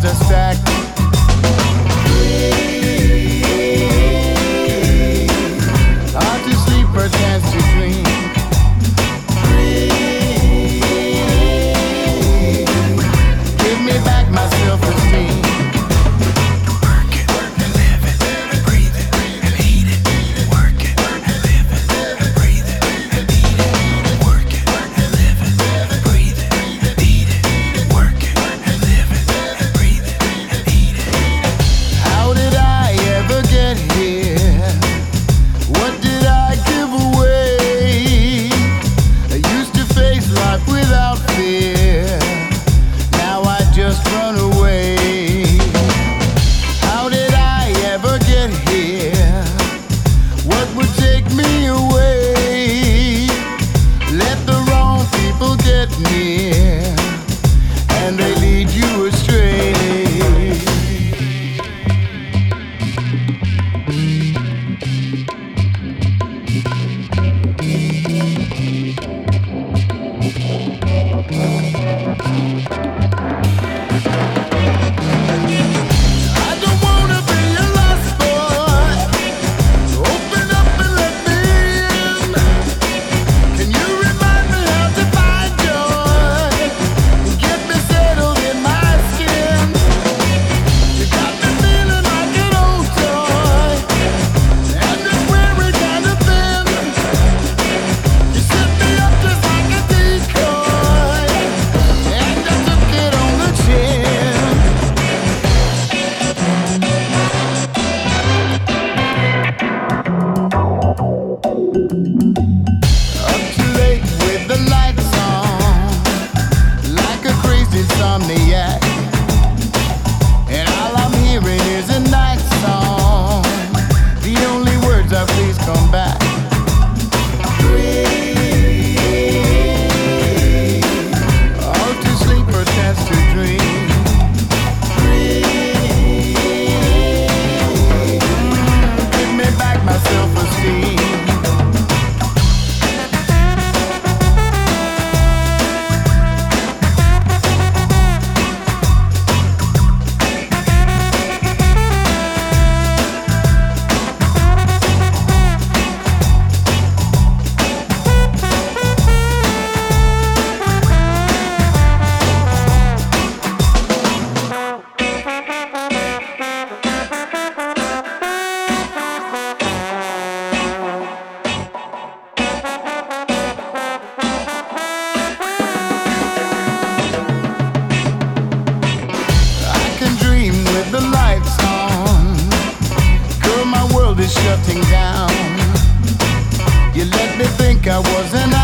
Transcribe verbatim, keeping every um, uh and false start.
a stack. Hard to sleep or chance to dream. Give me back my self-esteem. Work it and live it and breathe it and eat it. Work it and live it and breathe it and eat it. Work it and live it and breathe it and eat it. Work it and live it and breathe it and eat it. How did I ever get here? What did I give away? I used to face life without fear. Now I just run away. How did I ever get here? What would take me away? Let the wrong people get near, and they lead you astray. I don't wanna be a lost boy. Open up and let me in. Can you remind me how to find joy? Get me settled in my skin. You got me feeling like an old toy, and it's wearing kind of thin. You set me up just like a decoy, and I took it on the chin. Up too late with the lights on, like a crazy insomniac, and all I'm hearing is a night song. The only words are please come back. All to sleep or chance to dream. Give me back my self-esteem. I can dream with the lights on. Girl, my world is shutting down. You let me think I was an